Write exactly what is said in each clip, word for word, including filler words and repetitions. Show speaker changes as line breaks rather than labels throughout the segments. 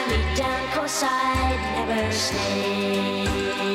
tie me down, 'cause I'd never stay.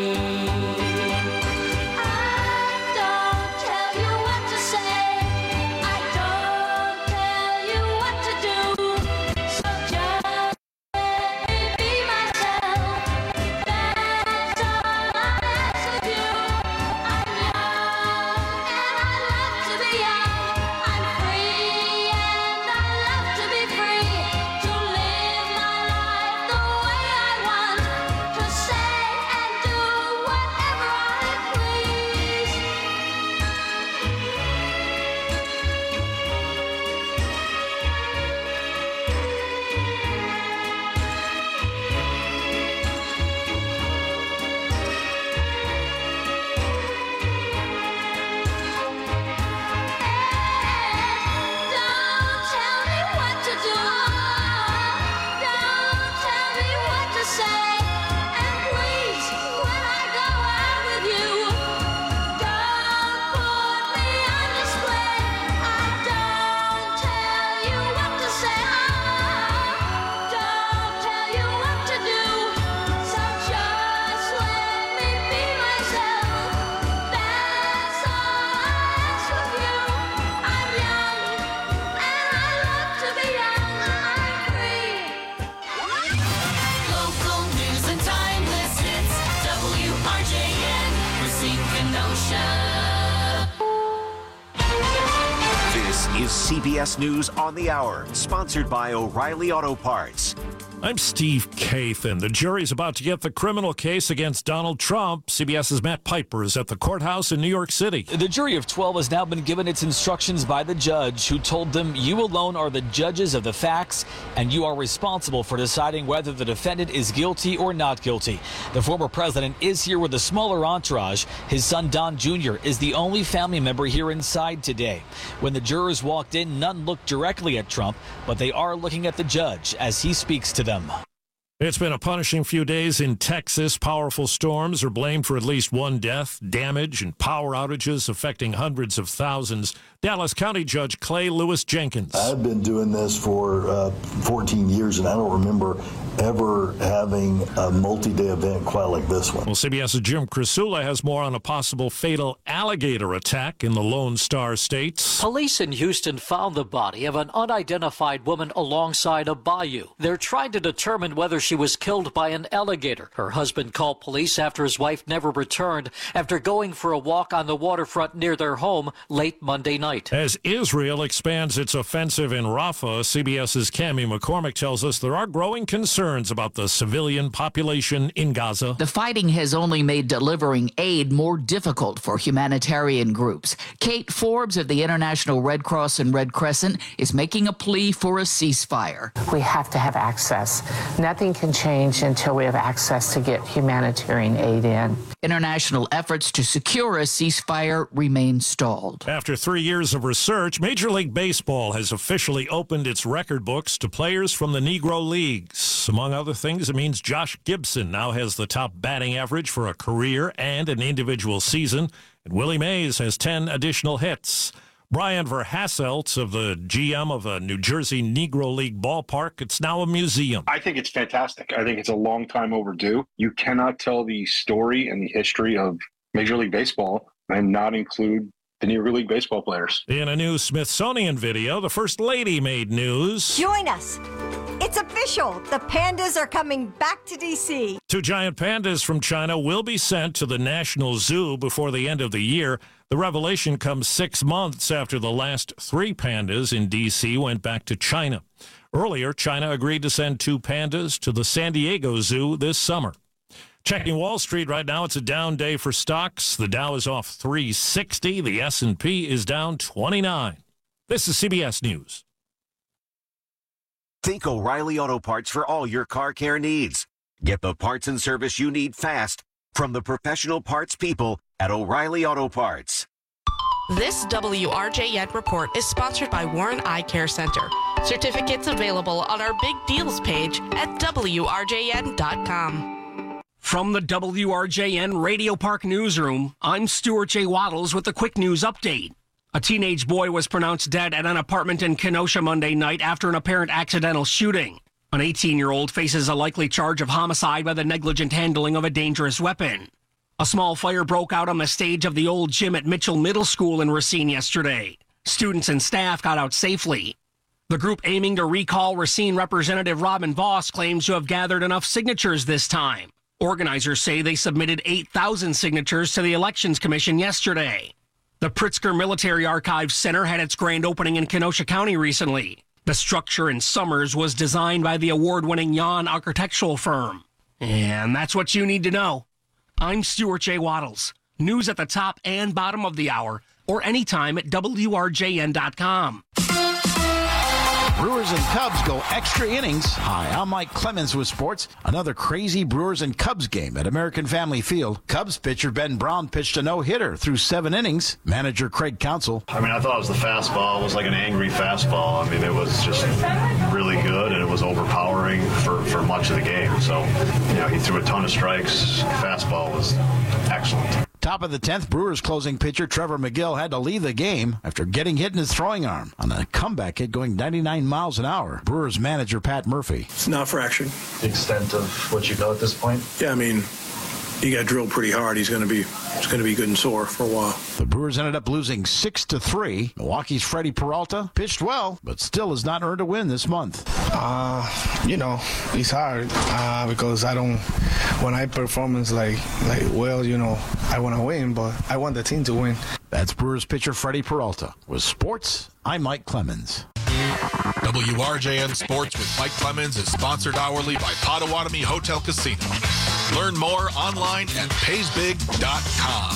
C B S News on the Hour, sponsored by O'Reilly Auto Parts.
I'm Steve Kathan. The jury's about to get the criminal case against Donald Trump. CBS's Matt Piper is at the courthouse in New York City.
The jury of twelve has now been given its instructions by the judge, who told them you alone are the judges of the facts, and you are responsible for deciding whether the defendant is guilty or not guilty. The former president is here with a smaller entourage. His son, Don Junior, is the only family member here inside today. When the jurors walked in, none looked directly at Trump, but they are looking at the judge as he speaks to them.
It's been a punishing few days in Texas. Powerful storms are blamed for at least one death, damage, and power outages affecting hundreds of thousands. Dallas County Judge Clay Lewis Jenkins.
I've been doing this for uh, fourteen years, and I don't remember ever having a multi-day event quite like this one.
Well, CBS's Jim Krasula has more on a possible fatal alligator attack in the Lone Star States.
Police in Houston found the body of an unidentified woman alongside a bayou. They're trying to determine whether she was killed by an alligator. Her husband called police after his wife never returned after going for a walk on the waterfront near their home late Monday night.
As Israel expands its offensive in Rafah, CBS's Cammie McCormick tells us there are growing concerns about the civilian population in Gaza.
The fighting has only made delivering aid more difficult for humanitarian groups. Kate Forbes of the International Red Cross and Red Crescent is making a plea for a ceasefire.
We have to have access. Nothing can change until we have access to get humanitarian aid in.
International efforts to secure a ceasefire remain stalled.
After three years of research, Major League Baseball has officially opened its record books to players from the Negro Leagues. Among other things, it means Josh Gibson now has the top batting average for a career and an individual season, and Willie Mays has ten additional hits. Brian Verhasselt of the G M of a New Jersey Negro League ballpark. It's now a museum.
I think it's fantastic. I think it's a long time overdue. You cannot tell the story and the history of Major League Baseball and not include the Negro League Baseball players.
In a new Smithsonian video, the First Lady made news.
Join us. It's official. The pandas are coming back to D C.
Two giant pandas from China will be sent to the National Zoo before the end of the year. The revelation comes six months after the last three pandas in D C went back to China. Earlier, China agreed to send two pandas to the San Diego Zoo this summer. Checking Wall Street right now, it's a down day for stocks. The Dow is off three sixty. The S and P is down twenty-nine. This is C B S News.
Think O'Reilly Auto Parts for all your car care needs. Get the parts and service you need fast from the professional parts people at O'Reilly Auto Parts.
This W R J N report is sponsored by Warren Eye Care Center. Certificates available on our big deals page at W R J N dot com.
From the W R J N Radio Park Newsroom, I'm Stuart J. Waddles with a quick news update. A teenage boy was pronounced dead at an apartment in Kenosha Monday night after an apparent accidental shooting. An eighteen-year-old faces a likely charge of homicide by the negligent handling of a dangerous weapon. A small fire broke out on the stage of the old gym at Mitchell Middle School in Racine yesterday. Students and staff got out safely. The group aiming to recall Racine Representative Robin Voss claims to have gathered enough signatures this time. Organizers say they submitted eight thousand signatures to the Elections Commission yesterday. The Pritzker Military Archives Center had its grand opening in Kenosha County recently. The structure in Summers was designed by the award-winning Yon architectural firm. And that's what you need to know. I'm Stuart J. Waddles. News at the top and bottom of the hour, or anytime at W R J N dot com.
Brewers and Cubs go extra innings. Hi, I'm Mike Clemens with sports. Another crazy Brewers and Cubs game at American Family Field. Cubs pitcher Ben Brown pitched a no-hitter through seven innings. Manager Craig Counsell.
I mean, I thought it was the fastball. It was like an angry fastball. I mean, it was just really good, and it was overpowering for, for much of the game. So, you know, he threw a ton of strikes. Fastball was excellent.
Top of the tenth, Brewers closing pitcher Trevor McGill had to leave the game after getting hit in his throwing arm on a comeback hit going ninety-nine miles an hour. Brewers manager Pat Murphy.
It's not fractured.
The extent of what you know at this point?
Yeah, I mean, he got drilled pretty hard. He's going to be it's going to be good and sore for a while.
The Brewers ended up losing six to three. Milwaukee's Freddie Peralta pitched well, but still has not earned a win this month.
Uh, you know, it's hard uh, because I don't. When I performance like like well, you know, I want to win, but I want the team to win.
That's Brewers pitcher Freddie Peralta. With sports, I'm Mike Clemens.
W R J N Sports with Mike Clemens is sponsored hourly by Potawatomi Hotel Casino. Learn more online at pays big dot com.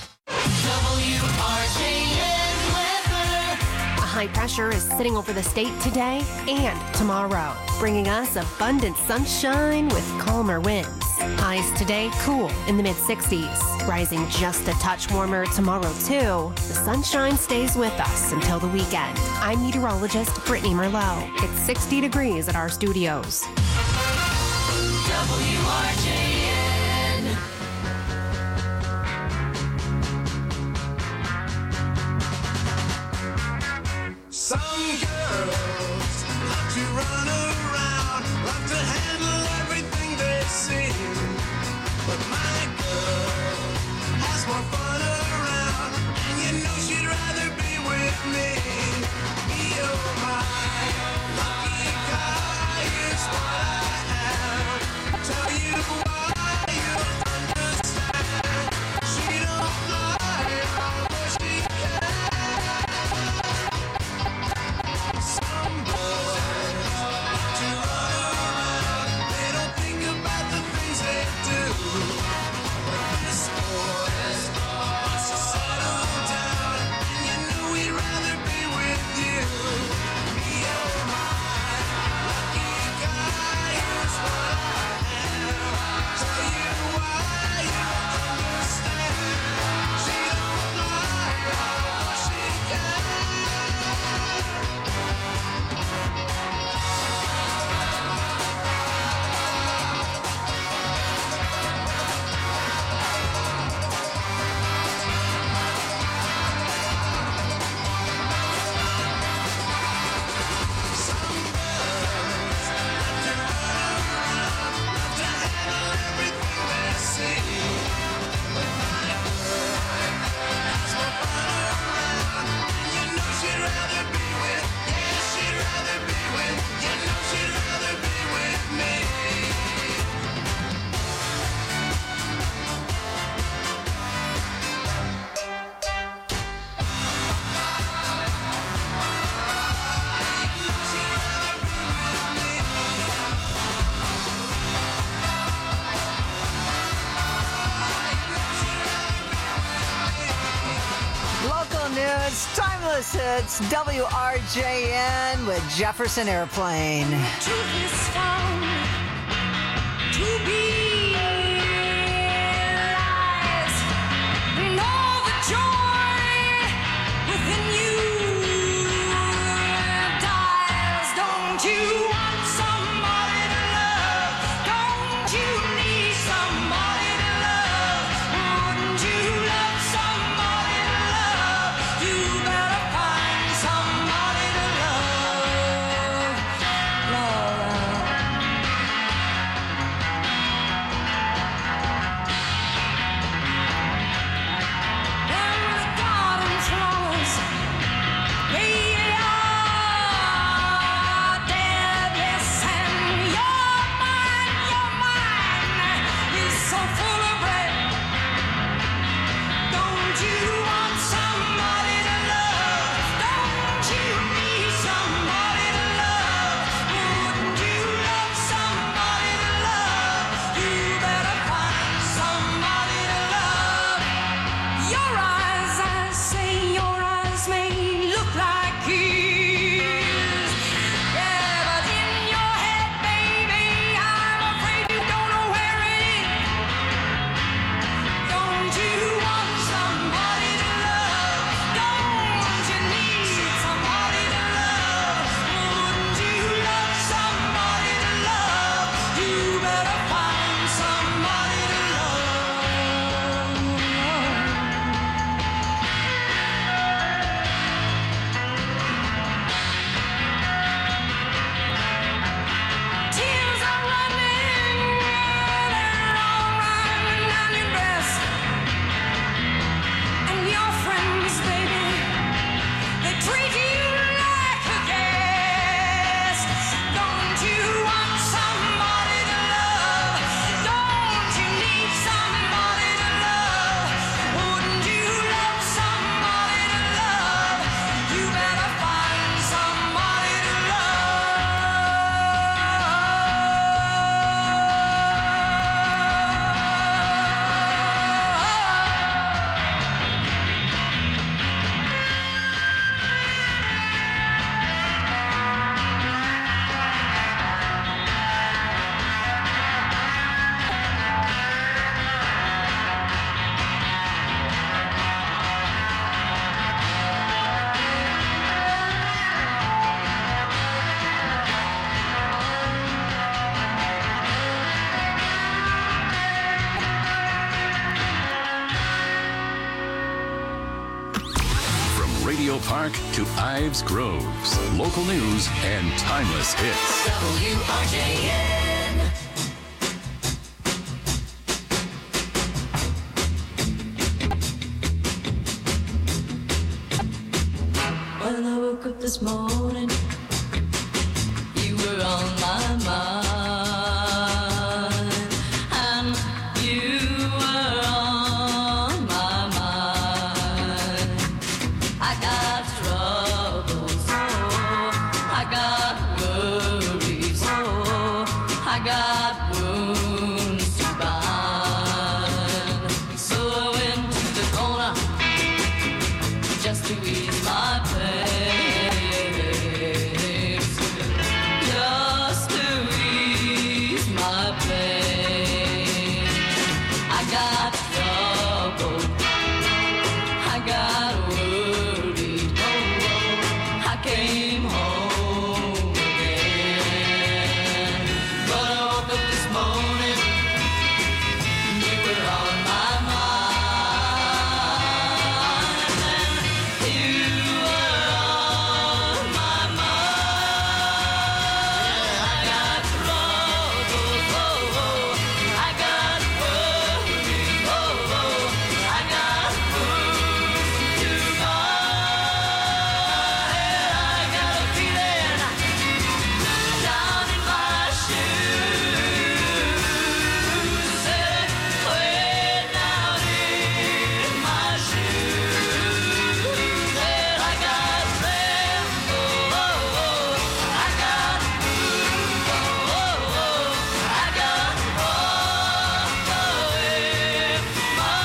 W R J N weather. A high pressure is sitting over the state today and tomorrow, bringing us abundant sunshine with calmer winds. Highs today cool in the mid sixties, rising just a touch warmer tomorrow too. The sunshine stays with us until the weekend. I'm meteorologist Brittany Merlot. It's sixty degrees at our studios.
W R J N.
Some girls love to run around, love to handle everything they see. But my girl has more fun around, and you know she'd rather be with me. You're my lucky guy, is what I am. Tell you why you'll understand. She don't lie, although she can. Some boys love to run around, they don't think about the things they do. But this boy wants to settle down, and you know he'd rather be with you. You're my lucky guy, is what I am. Tell you why you understand. She don't lie, although she can.
Local news, timeless hits, W R J N with Jefferson Airplane.
Truth is found to be lies. We know the joy within you dies. Don't you want somebody to love? Don't you need somebody to love? Wouldn't you love somebody to love? You better find somebody to love. Love.
Park to Ives Groves. Local news and timeless hits.
W R J N.
When I woke up this morning, you were on my mind, and you were on my mind. I got troubles, oh, I got worries, oh, I got wounds to bind. So I went to the corner just to ease my pain, just to ease my pain. I got trouble, I got worried, oh, oh, I came home again. But I woke up this morning, you were on my mind, and you were on my mind. I got troubles, oh, oh, I got worries, oh, oh, I got wounds to bind. I got a feeling down in my shoes, eh, way down in my shoes, eh, I got tremble, oh, oh, I got move, oh, oh, I got walk away my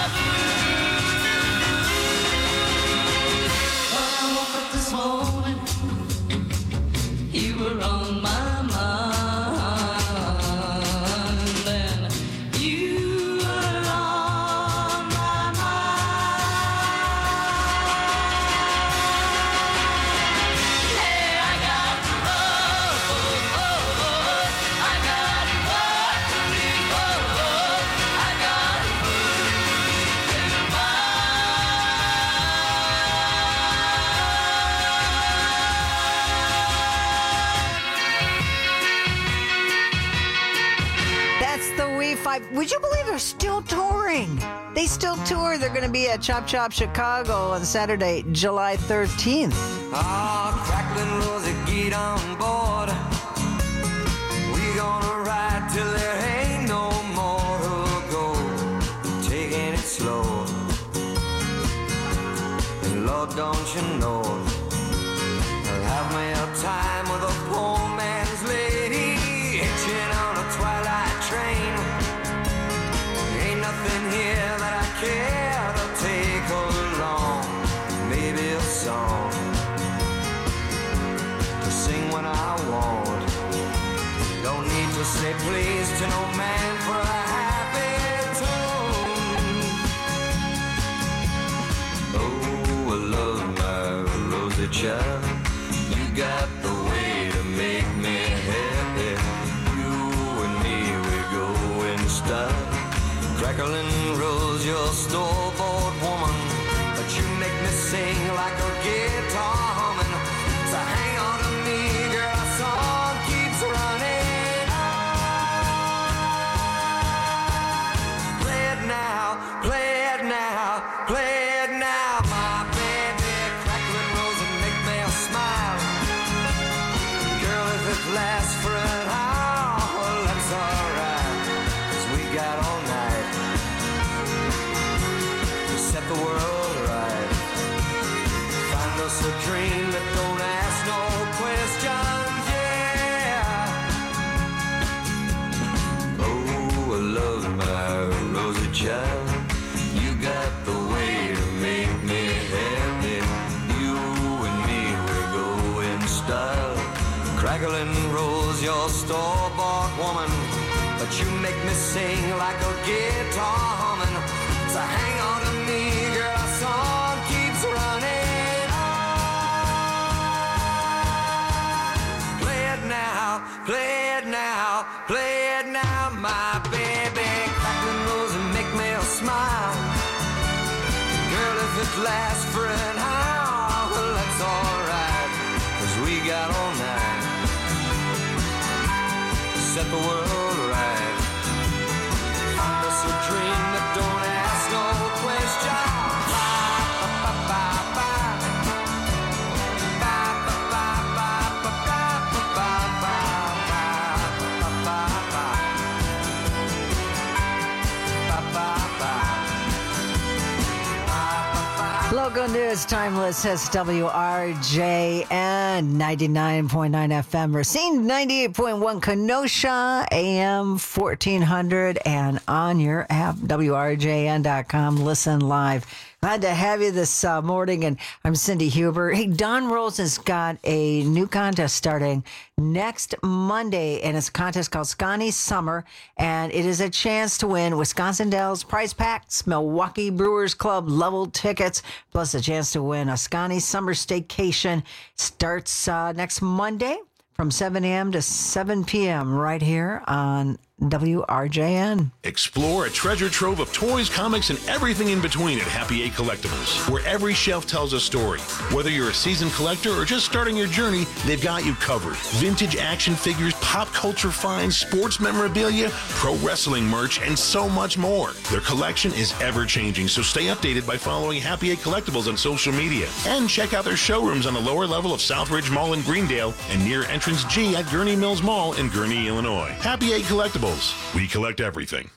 blues. When I woke up this morning, you were on my mind, and you were on my mind. Hey, I got trouble, oh, oh, I got worries, oh, oh, I got wounds to
That's the We Five. Would you believe they're still touring? They still tour. They're going to be at Chop Chop Chicago on Saturday, July thirteenth.
Ah, crackling Rosie, get on board. We gonna ride till there ain't no more to go. Taking it slow. And Lord, don't you know, I'll have me a time with a poor man's lady, hitching on a twilight train. Ain't nothing here that I care to take along. Maybe a song to sing when I want. Don't need to say please to no man for a happy tune. Oh, I love my Rosie child. You got the way to make me happy. You and me, we go in style. Crackling rose, your store-bought woman, but you make me sing like a guitar humming. So hang on to me, girl, our song keeps running. Play it now, play it now, play it now, my baby. Crackling rose and make me smile. Girl, if it lasts for an hour, well, that's alright, 'cause we got all night to set the world right. Find us a dream that don't ask no questions, yeah. Oh, I love my Rosie child. You got the way to make me happy. You and me, we go in style. Crackling rose, your store-bought woman, but you make me sing like a guitar humming. So hang on to me, girl, our song keeps running. Play it now, play it now, play it now, my baby. Crackling rose and make me smile. Girl, if it lasts for an hour, well, that's
the world right. It's a dream that don't ask no question.
Local news, timeless, S W R J N, ninety-nine point nine F M, Racine, ninety-eight point one Kenosha, A M fourteen hundred, and on your app, W R J N dot com. Listen live. Glad to have you this uh, morning, and I'm Cindy Huber. Hey, Don Rosen's got a new contest starting next Monday, and it's a contest called Scotty Summer, and it is a chance to win Wisconsin Dells prize packs, Milwaukee Brewers Club level tickets, plus a chance to win a Scotty Summer staycation. Starts uh, next Monday from seven a.m. to seven p.m. right here on W R J N.
Explore a treasure trove of toys, comics, and everything in between at Happy Eight Collectibles, where every shelf tells a story. Whether you're a seasoned collector or just starting your journey, they've got you covered. Vintage action figures, pop culture finds, sports memorabilia, pro wrestling merch, and so much more. Their collection is ever-changing, so stay updated by following Happy Eight Collectibles on social media. And check out their showrooms on the lower level of Southridge Mall in Greendale and near Entrance G at Gurney Mills Mall in Gurney, Illinois. Happy Eight Collectibles. We collect everything.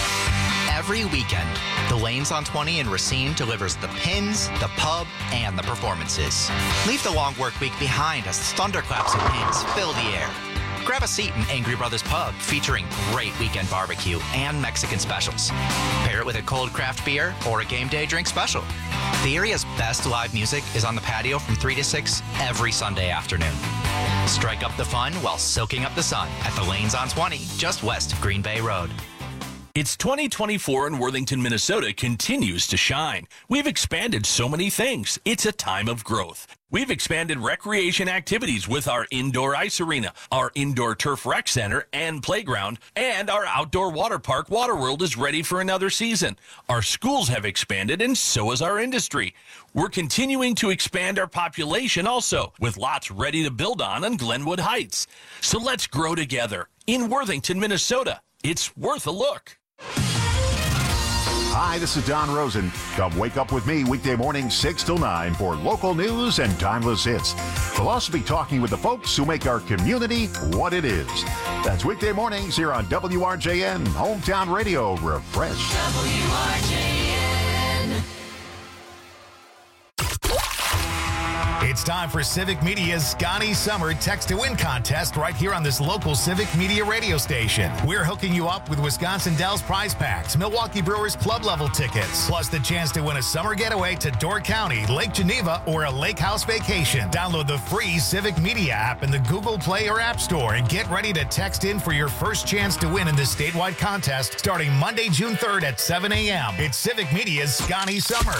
Every weekend, the Lanes on twenty in Racine delivers the pins, the pub, and the performances. Leave the long work week behind as thunderclaps and pins fill the air. Grab a seat in Angry Brothers Pub, featuring great weekend barbecue and Mexican specials. Pair it with a cold craft beer or a game day drink special. The area's best live music is on the patio from three to six every Sunday afternoon. Strike up the fun while soaking up the sun at the Lanes on twenty, just west of Green Bay Road.
It's twenty twenty-four and Worthington, Minnesota continues to shine. We've expanded so many things. It's a time of growth. We've expanded recreation activities with our indoor ice arena, our indoor turf rec center and playground, and our outdoor water park, Waterworld, is ready for another season. Our schools have expanded, and so has our industry. We're continuing to expand our population also, with lots ready to build on on Glenwood Heights. So let's grow together in Worthington, Minnesota. It's worth a look.
Hi, this is Don Rosen. Come wake up with me weekday morning six till nine for local news and timeless hits. We'll also be talking with the folks who make our community what it is. That's weekday mornings here on W R J N, Hometown Radio Refresh.
W R J N.
It's time for Civic Media's Scotty Summer Text to Win contest right here on this local Civic Media radio station. We're hooking you up with Wisconsin Dells prize packs, Milwaukee Brewers club level tickets, plus the chance to win a summer getaway to Door County, Lake Geneva, or a lake house vacation. Download the free Civic Media app in the Google Play or App Store and get ready to text in for your first chance to win in this statewide contest starting Monday, June third at seven a.m. It's Civic Media's Scotty Summer.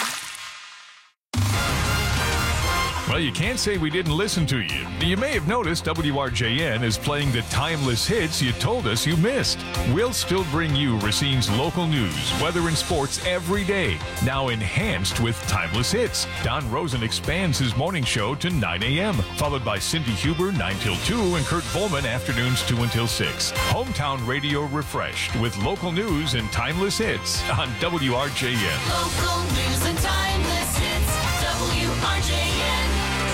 Well, you can't say we didn't listen to you. You may have noticed W R J N is playing the timeless hits you told us you missed. We'll still bring you Racine's local news, weather, and sports every day, now enhanced with timeless hits. Don Rosen expands his morning show to nine a.m., followed by Cindy Huber nine till two and Kurt Volman afternoons two until six. Hometown Radio refreshed with local news and timeless hits on W R J N.
Local news and timeless hits, W R J N.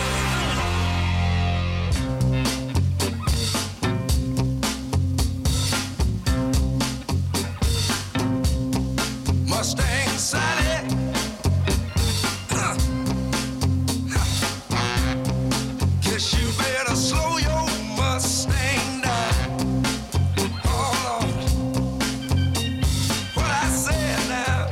Mustang Sally. Guess you better slow your Mustang down. Oh Lord, what I said now.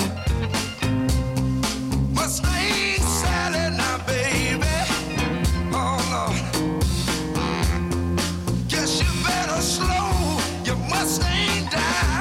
Mustang Sally now, baby. Oh Lord, guess you better slow your Mustang down.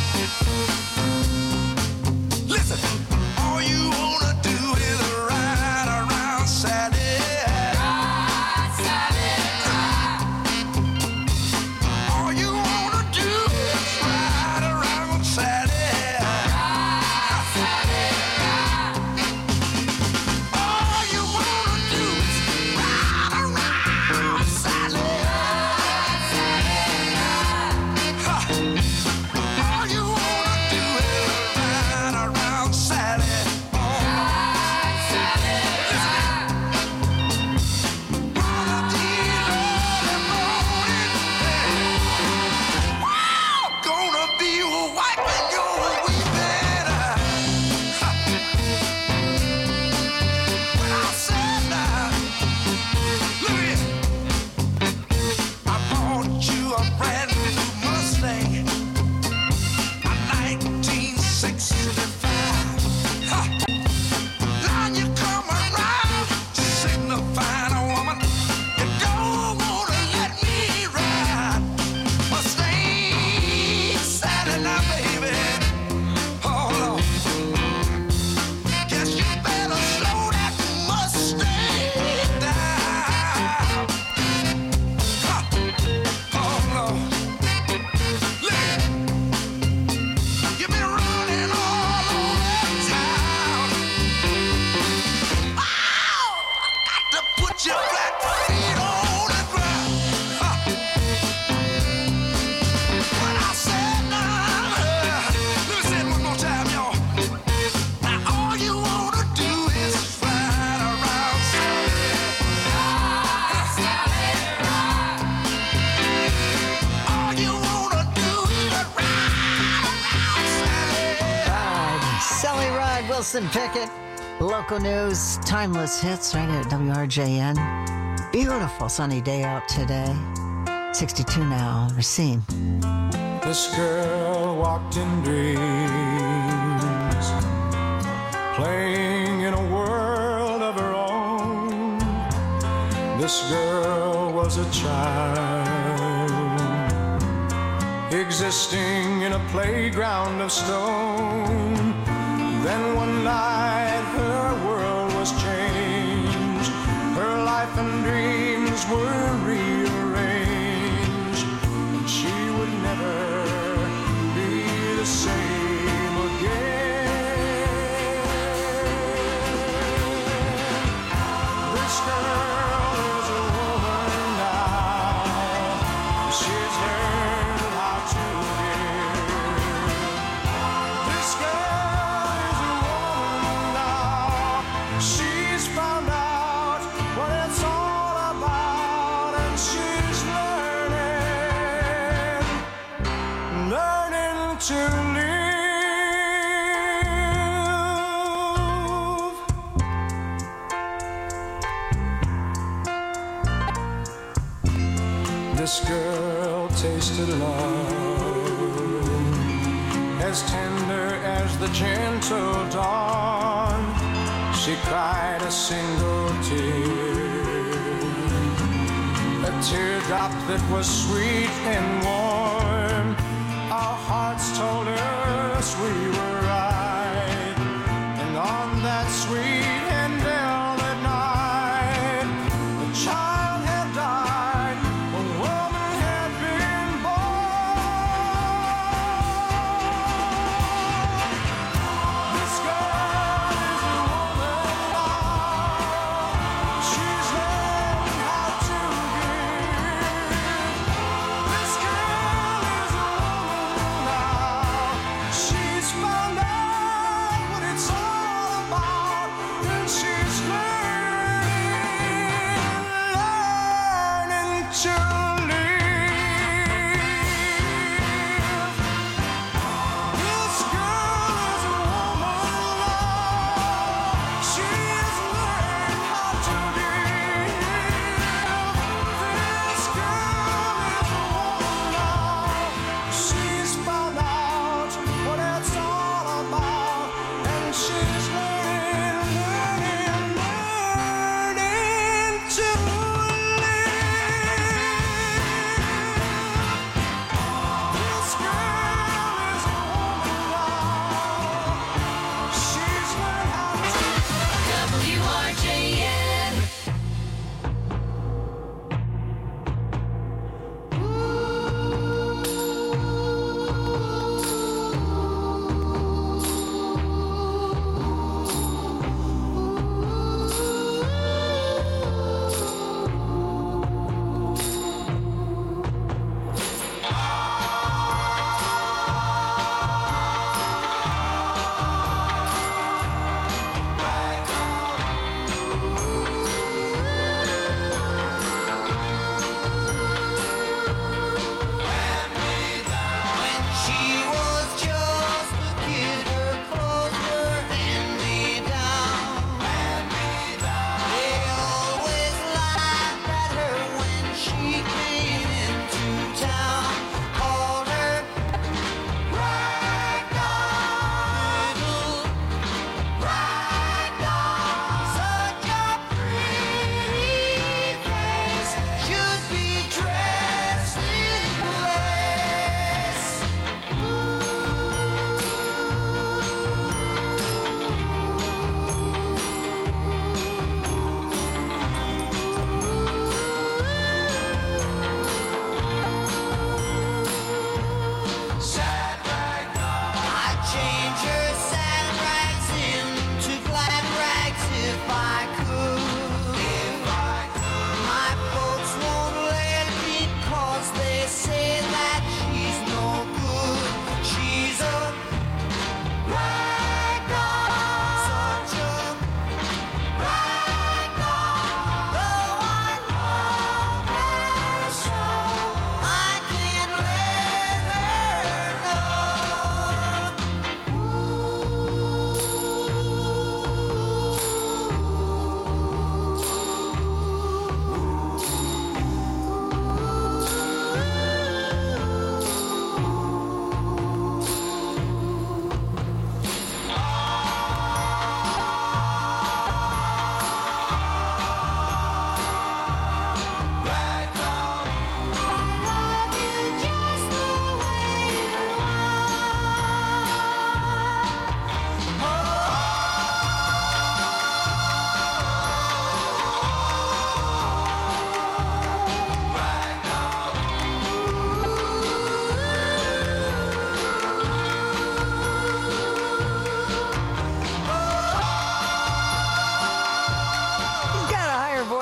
Listen, all you wanna do is ride. put your flat feet on the ground. Huh. When I said now, let me say it one more time, y'all. Now all you wanna do is ride around Sally. Ride, Sally, ride. All you wanna do is ride around Sally.
Ride, Sally Ride, Wilson Pickett. Local news, timeless hits right here at W R J N. Beautiful sunny day out today. sixty-two now. Racine.
This girl walked in dreams, playing in a world of her own. This girl was a child, existing in a playground of stone. Then one night her world was changed. Her life and dreams were rearranged. And she would never be the same again. This girl is a woman now. She's learned how to live. This girl she's found out what it's all about, and she's learning, learning to live. This girl tasted love, as tender as the gentle dawn. She cried a single tear, a teardrop that was sweet and warm. Our hearts told us we were right, and on that sweet and velvet night, a child had died, a woman had been born. This girl is a woman. She's learned how to give. This girl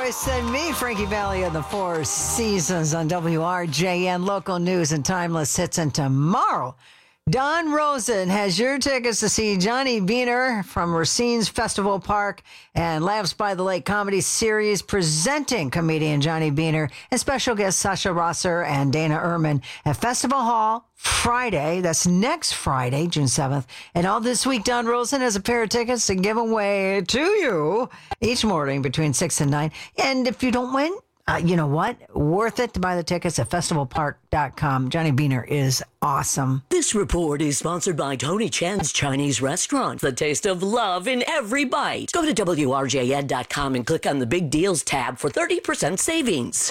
Royce and me, Frankie Valli of the Four Seasons on W R J N. Local news and timeless hits. And tomorrow, Don Rosen has your tickets to see Johnny Beaner from Racine's Festival Park and Laughs by the Lake Comedy Series, presenting comedian Johnny Beaner and special guests Sasha Rosser and Dana Ehrman at Festival Hall Friday. That's next Friday, June seventh. And all this week, Don Rosen has a pair of tickets to give away to you each morning between six and nine. And if you don't win, Uh, you know what? Worth it to buy the tickets at festival park dot com. Johnny Beaner is awesome.
This report is sponsored by Tony Chan's Chinese Restaurant. The taste of love in every bite. Go to W R J N dot com and click on the Big Deals tab for thirty percent savings.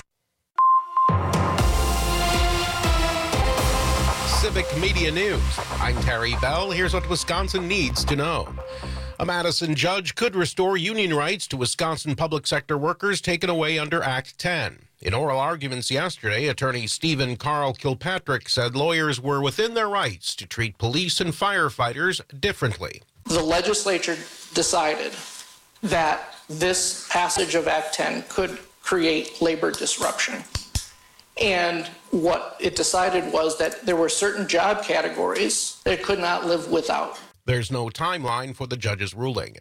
Civic Media News. I'm Terry Bell. Here's what Wisconsin needs to know. A Madison judge could restore union rights to Wisconsin public sector workers taken away under Act ten. In oral arguments yesterday, attorney Stephen Carl Kilpatrick said lawyers were within their rights to treat police and firefighters differently.
The legislature decided that this passage of Act ten could create labor disruption. And what it decided was that there were certain job categories that it could not live without.
There's no timeline for the judge's ruling.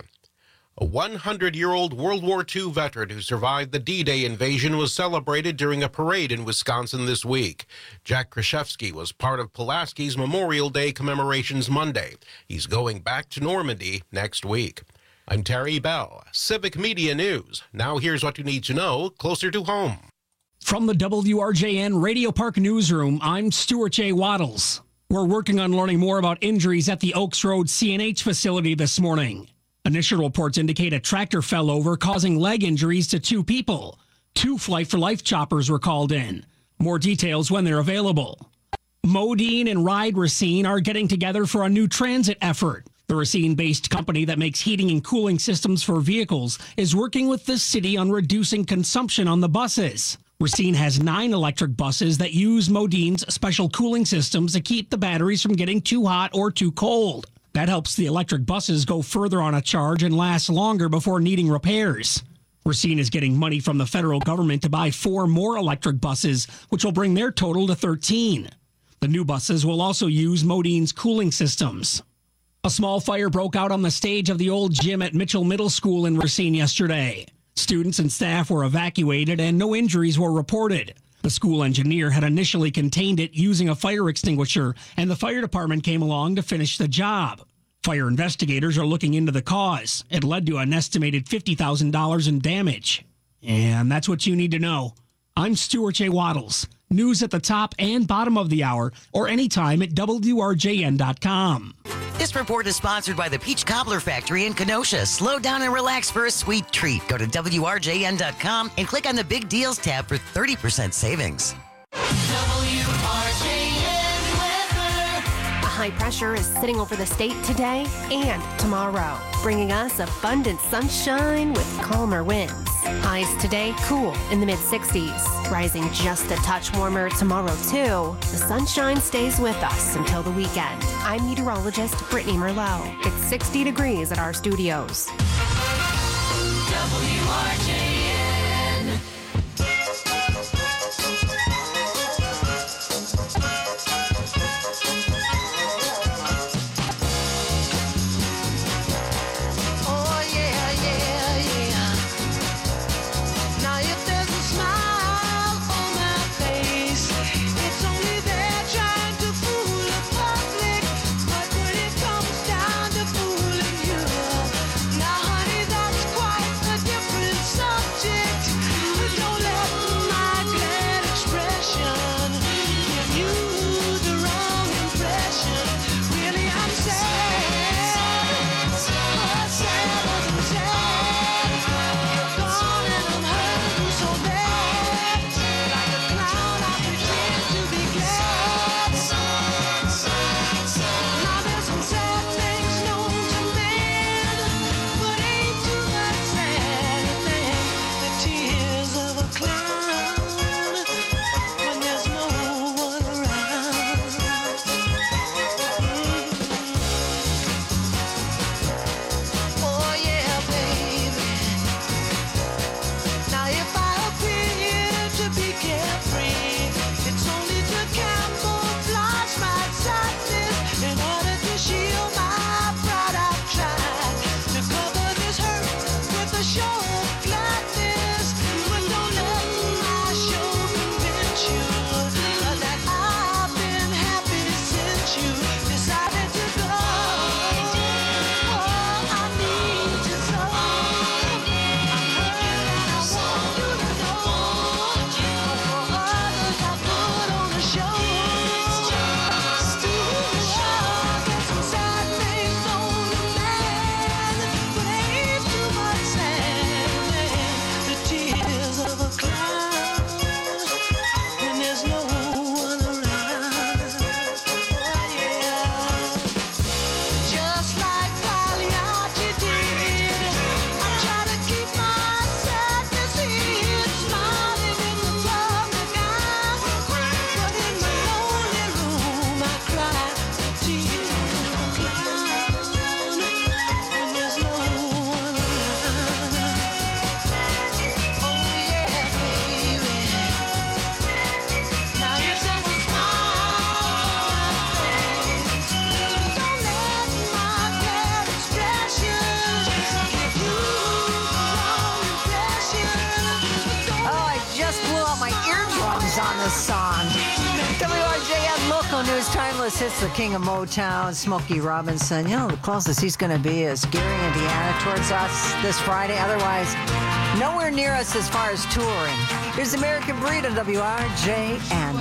A hundred-year-old World War Two veteran who survived the D-Day invasion was celebrated during a parade in Wisconsin this week. Jack Kraszewski was part of Pulaski's Memorial Day commemorations Monday. He's going back to Normandy next week. I'm Terry Bell, Civic Media News. Now here's what you need to know closer to home.
From the W R J N Radio Park Newsroom, I'm Stuart J. Waddles. We're working on learning more about injuries at the Oaks Road C N H facility this morning. Initial reports indicate a tractor fell over, causing leg injuries to two people. Two Flight for Life choppers were called in. More details when they're available. Modine and Ride Racine are getting together for a new transit effort. The Racine-based company that makes heating and cooling systems for vehicles is working with the city on reducing consumption on the buses. Racine has nine electric buses that use Modine's special cooling systems to keep the batteries from getting too hot or too cold. That helps the electric buses go further on a charge and last longer before needing repairs. Racine is getting money from the federal government to buy four more electric buses, which will bring their total to thirteen. The new buses will also use Modine's cooling systems. A small fire broke out on the stage of the old gym at Mitchell Middle School in Racine yesterday. Students and staff were evacuated and no injuries were reported. The school engineer had initially contained it using a fire extinguisher, and the fire department came along to finish the job. Fire investigators are looking into the cause. It led to an estimated fifty thousand dollars in damage. And that's what you need to know. I'm Stuart J. Waddles. News at the top and bottom of the hour, or anytime at W R J N dot com.
This report is sponsored by the Peach Cobbler Factory in Kenosha. Slow down and relax for a sweet treat. Go to W R J N dot com and click on the Big Deals tab for thirty percent savings.
W R J N weather. A high pressure is sitting over the state today and tomorrow, bringing us abundant sunshine with calmer winds. Highs today cool in the mid sixties, rising just a touch warmer tomorrow too. The sunshine stays with us until the weekend. I'm meteorologist Brittany Merlot. It's sixty degrees at our studios.
W R J N.
Oh yeah, yeah, yeah. Now if there's a smile on my face, it's only there trying to fool the public. But when it comes down to fooling you, now honey, that's quite a different subject.
on this song. W R J N Local News Timeless Hits, the king of Motown, Smokey Robinson. You know, the closest he's going to be is Gary, Indiana, towards us this Friday. Otherwise, nowhere near us as far as touring. Here's American Breed on W R J N.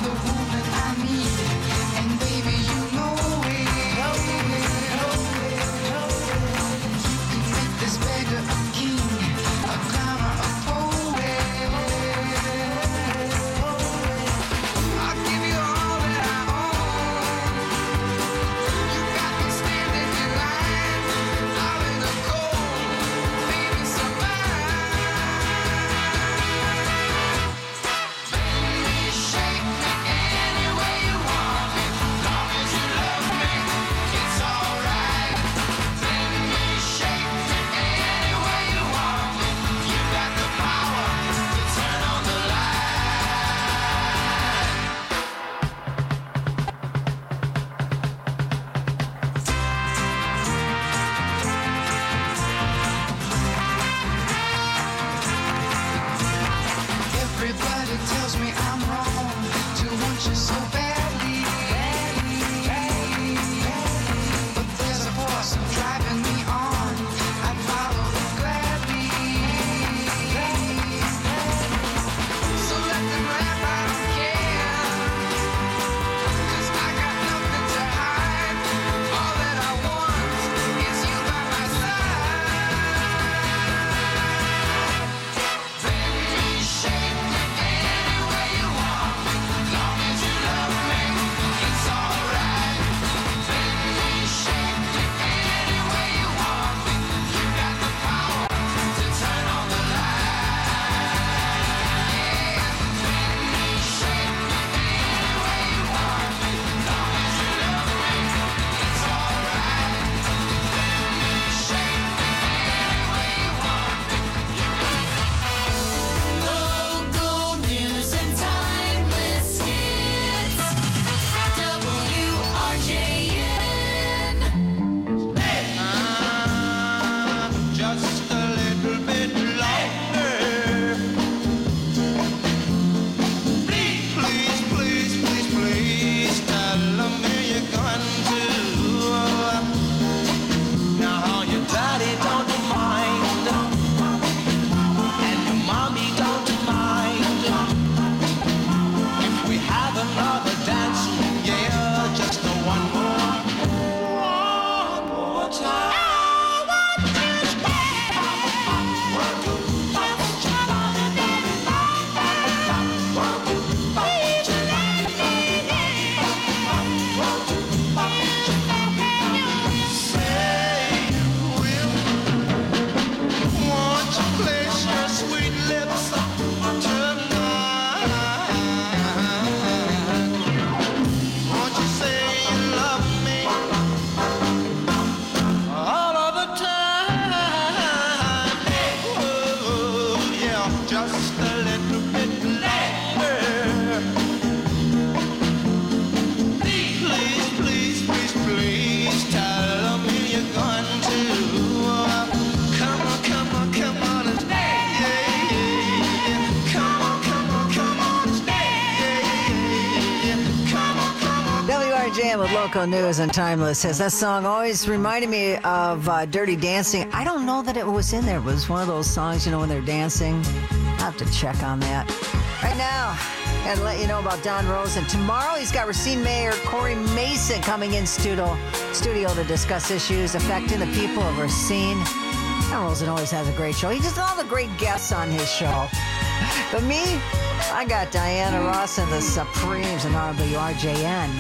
With local news and timeless hits. That song always reminded me of uh, Dirty Dancing. I don't know that it was in there. It was one of those songs, you know, when they're dancing. I'll have to check on that. Right now, and let you know about Don Rosen. Tomorrow, he's got Racine Mayor Corey Mason coming in studio, studio to discuss issues affecting the people of Racine. Don Rosen always has a great show. He just has all the great guests on his show. But me, I got Diana Ross and the Supremes and W R J N.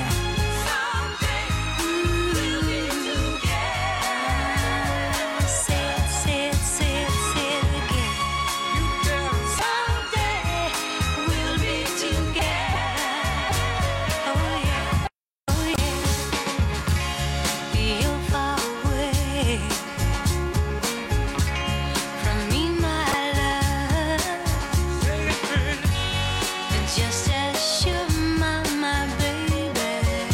Just as sure, my, my baby.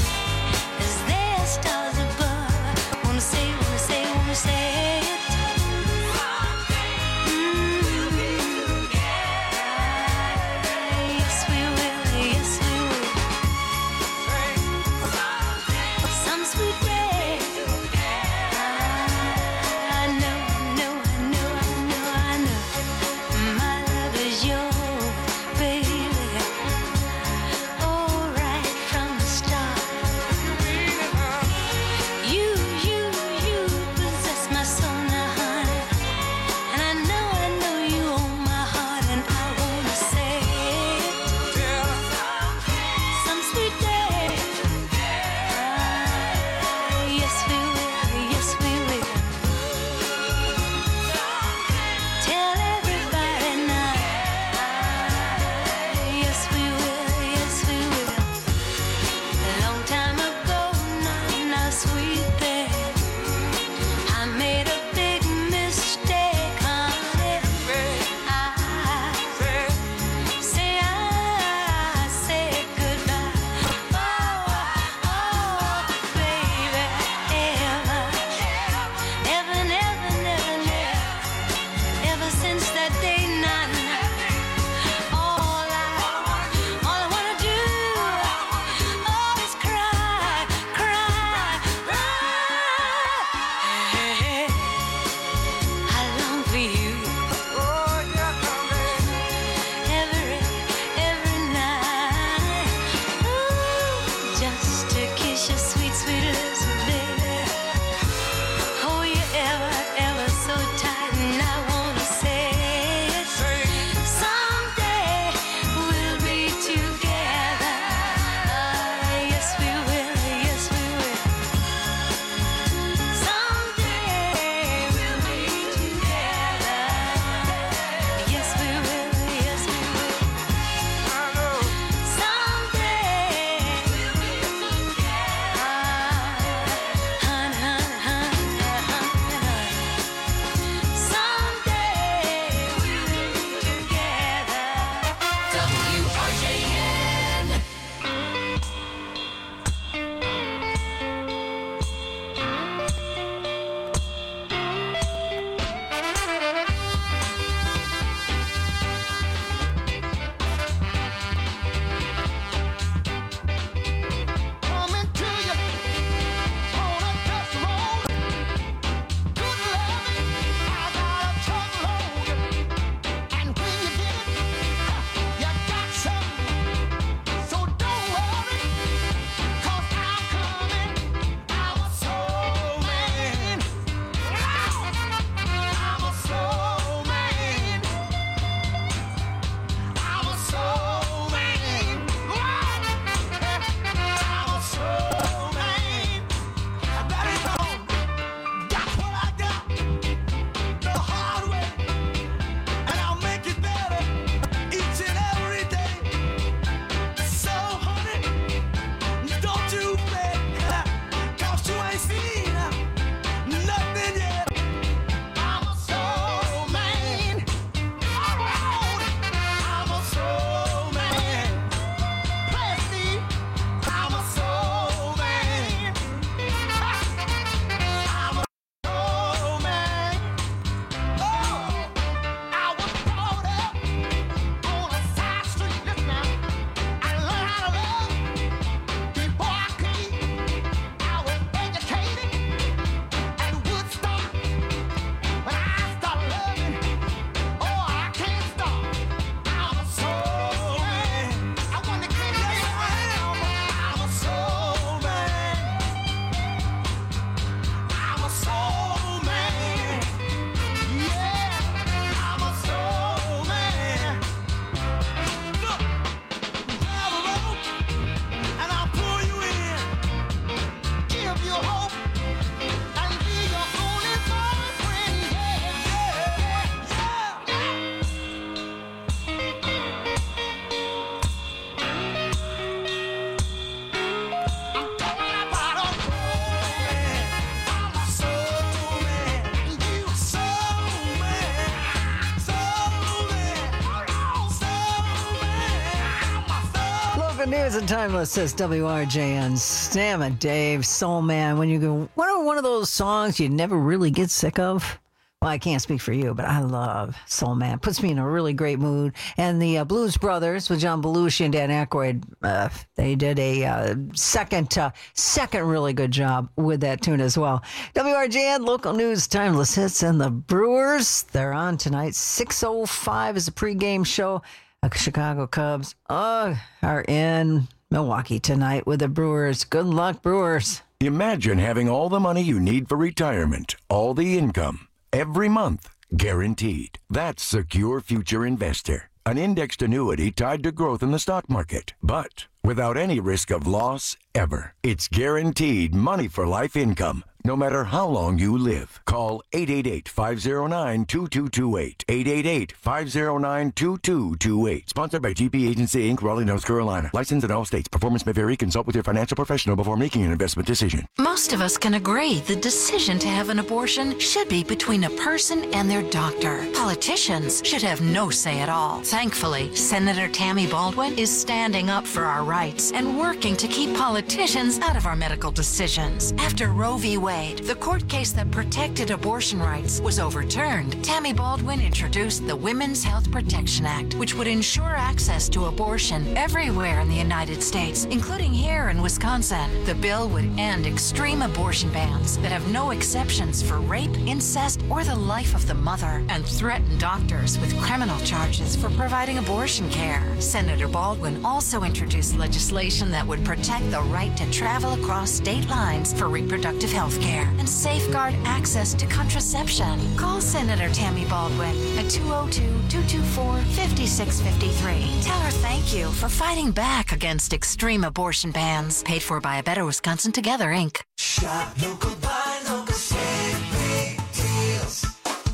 Local news and timeless, says W R J N. Stammer Dave, Soul Man. When you go, what are one of those songs you never really get sick of? Well, I can't speak for you, but I love Soul Man. Puts me in a really great mood. And the uh, Blues Brothers with John Belushi and Dan Aykroyd, uh, they did a uh, second, uh, second really good job with that tune as well. W R J N, local news, timeless hits, and the Brewers, they're on tonight. six oh five is a pregame show. The Chicago Cubs uh, are in Milwaukee tonight with the Brewers. Good luck, Brewers.
Imagine having all the money you need for retirement, all the income, every month, guaranteed. That's Secure Future Investor, an indexed annuity tied to growth in the stock market, but without any risk of loss ever. It's guaranteed money for life income, no matter how long you live. Call eight eight eight, five oh nine, two two two eight. eight eight eight, five oh nine, two two two eight. Sponsored by G P Agency, Incorporated, Raleigh, North Carolina. Licensed in all states. Performance may vary. Consult with your financial professional before making an investment decision.
Most of us can agree the decision to have an abortion should be between a person and their doctor. Politicians should have no say at all. Thankfully, Senator Tammy Baldwin is standing up for our rights and working to keep politicians out of our medical decisions. After Roe v. Wade, the court case that protected abortion rights, was overturned, Tammy Baldwin introduced the Women's Health Protection Act, which would ensure access to abortion everywhere in the United States, including here in Wisconsin. The bill would end extreme abortion bans that have no exceptions for rape, incest, or the life of the mother, and threaten doctors with criminal charges for providing abortion care. Senator Baldwin also introduced legislation that would protect the right to travel across state lines for reproductive health care and safeguard access to contraception. Call Senator Tammy Baldwin at two oh two, two two four, five six five three. Tell her thank you for fighting back against extreme abortion bans. Paid for by A Better Wisconsin Together, Incorporated.
Shop local, buy local, save big deals.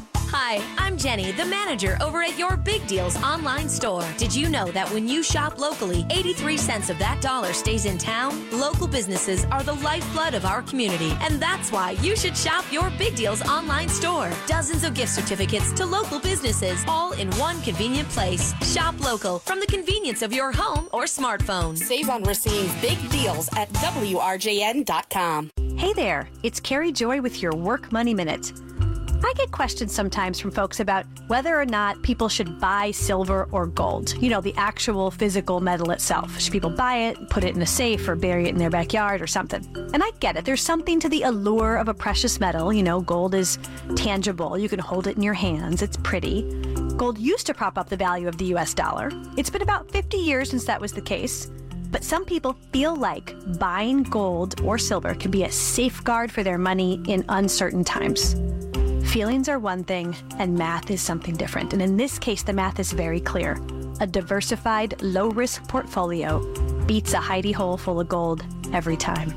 Hi, I'm Jenny, the manager over at Your Big Deals online store. Did you know that when you shop locally, eighty-three cents of that dollar stays in town? Local businesses are the lifeblood of our community, and that's why you should shop Your Big Deals online store. Dozens of gift certificates to local businesses, all in one convenient place. Shop local from the convenience of your home or smartphone.
Save on Racine's big deals at W R J N dot com.
Hey there, it's Carrie Joy with your Work Money Minute. I get questions sometimes from folks about whether or not people should buy silver or gold. You know, the actual physical metal itself. Should people buy it, put it in a safe, or bury it in their backyard or something? And I get it. There's something to the allure of a precious metal. You know, gold is tangible. You can hold it in your hands. It's pretty. Gold used to prop up the value of the U S dollar. It's been about fifty years since that was the case. But some people feel like buying gold or silver can be a safeguard for their money in uncertain times. Feelings are one thing, and math is something different. And in this case, the math is very clear. A diversified, low-risk portfolio beats a hidey hole full of gold every time.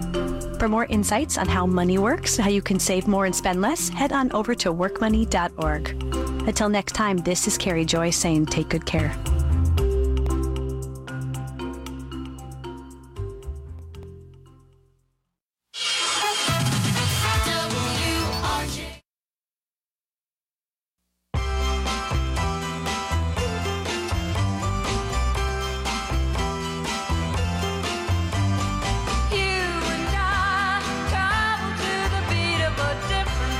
For more insights on how money works, how you can save more and spend less, head on over to work money dot org. Until next time, this is Carrie Joy saying take good care.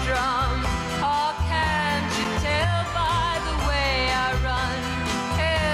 Tell by the way I run.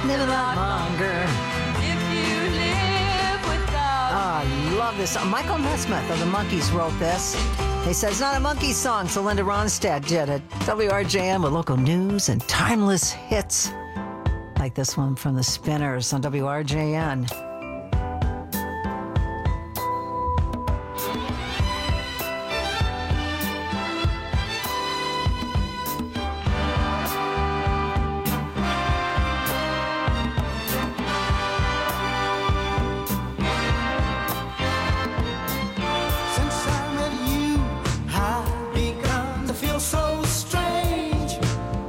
Live a lot longer.
If you live without
Oh, I love this song. Michael Nesmith of the Monkees wrote this. He says it's not a Monkees song, so Linda Ronstadt did it. W R J M with local news and timeless hits. Like this one from the Spinners on W R J N.
Since I met you, I've begun to feel so strange.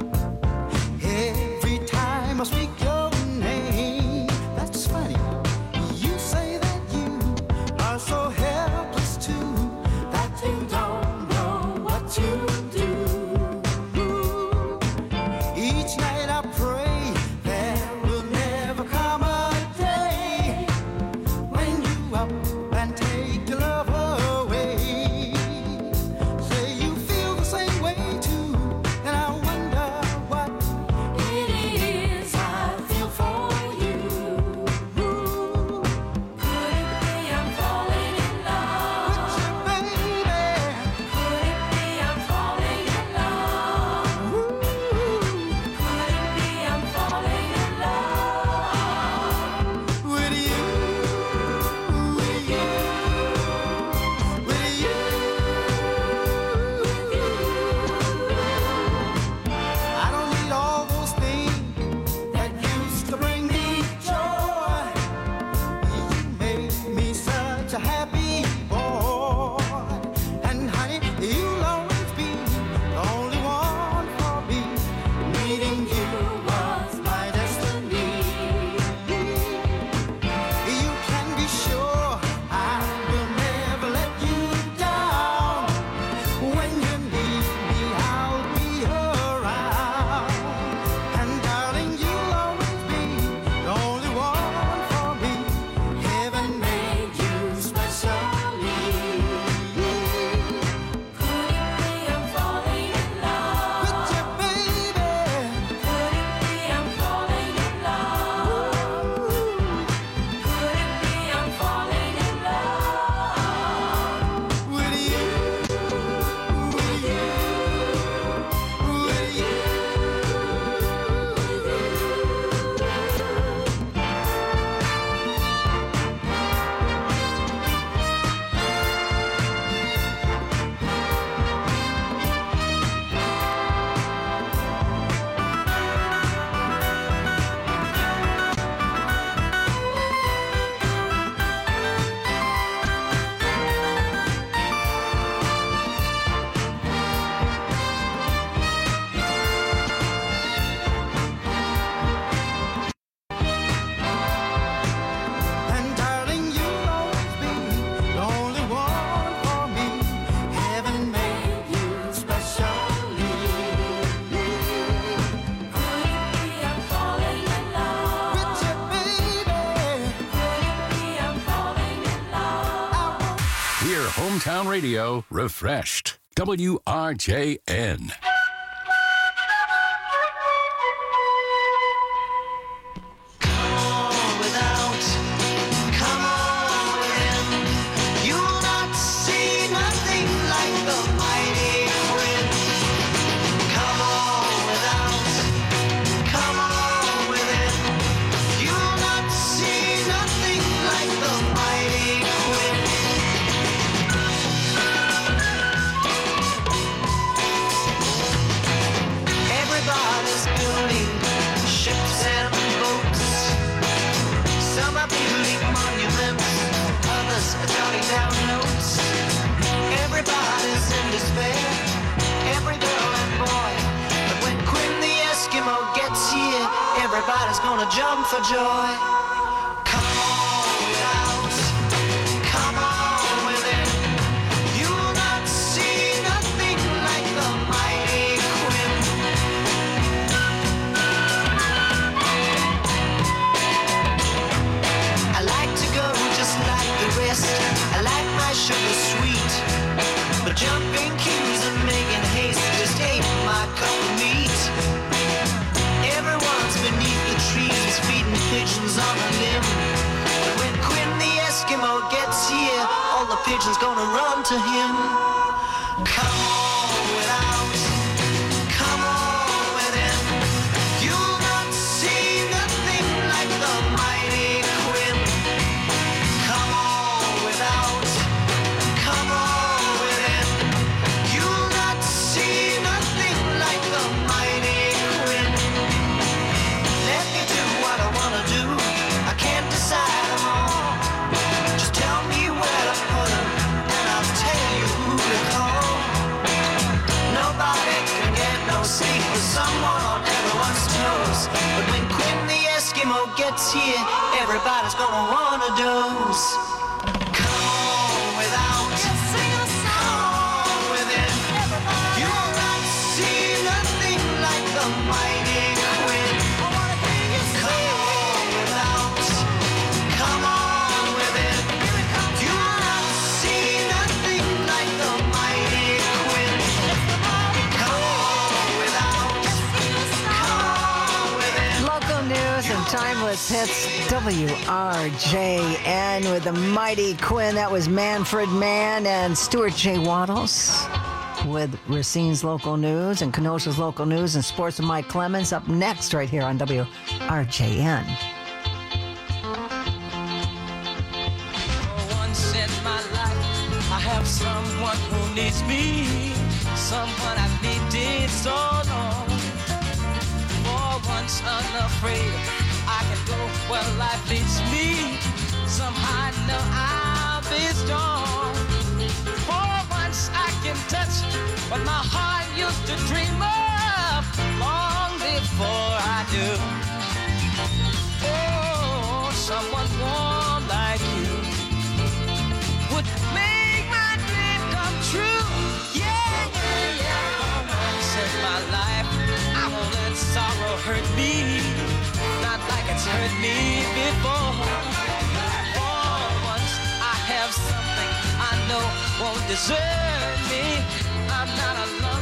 Every time I speak your name, that's funny. You say that you are so helpless too, that you don't know what to do. Each night I pray there will never come a day when you up and take your love away. Say you feel the same way too, and I wonder what it is I feel for you. Could it be I'm falling in love with you, baby? Could it be I'm falling in love? Could it be I'm falling in love with you? With you, with you, with you. I don't need all those things that used to bring me joy. You made me such a happy boy, and honey, you'll always be the only one for me. Meeting you was my destiny. You can be sure I will never let you down. When you need me, I'll be around. And darling, you'll always be the only one for me. Heaven made you specially. Could it be I'm falling in love with you, baby? Could it be I'm falling in love? Could it be I'm falling in love with you? With you, with you, and darling, you'll always be the only one for me. Heaven made you specially. Could it be I'm falling in love with you, baby? Could it be I'm falling in love?
Hear hometown radio refreshed. W R J N.
Without, come on within. You'll not see nothing like the mighty wind. Come on without, come on within. You'll not see nothing like the mighty wind. Everybody's building ships and boats. Some are building monuments, others are jotting down notes. Everybody's in despair, every girl and boy. But when Quinn the Eskimo gets here, everybody's gonna jump for joy. Come on without, come on within. You'll not see nothing like the mighty Quinn. I like to go just like the rest. I like my sugar sweet, but jumping queues and making haste just ain't my cup of meat. Everyone's beneath the trees, nation's gonna run to him. Come on without, come on within. You'll not see nothing like the mighty Quinn. Come on without, come on within. You'll not see nothing like the mighty Quinn. Let me do what I wanna do. I can't decide them all. Just tell me where to put them, and I'll tell you who to call. Nobody can get no sleep with someone on everyone's toes. But when Quinn the Eskimo gets here, everybody's gonna want a dose. Come on without, come on within. You'll not see nothing like the mighty Quinn. Come on without, come on within. You'll not see nothing like the mighty Quinn. Come on without, come on within.
Local news and timeless hits. W R J N with the mighty Quinn. That was Manfred Mann and Stuart J. Waddles with Racine's local news and Kenosha's local news and sports with Mike Clemens up next right here on W R J N.
For once in my life, I have someone who needs me, someone I've needed so long. For once unafraid, I can go where life leads me. Somehow I know I'll be strong. For once I can touch what my heart used to dream of long before I do. Oh, someone warm like you would make my dream come true. Yeah, yeah, yeah. For once in my life, I won't let sorrow hurt me, not like it's hurt me before. For once I have something I know won't desert me. I'm not alone.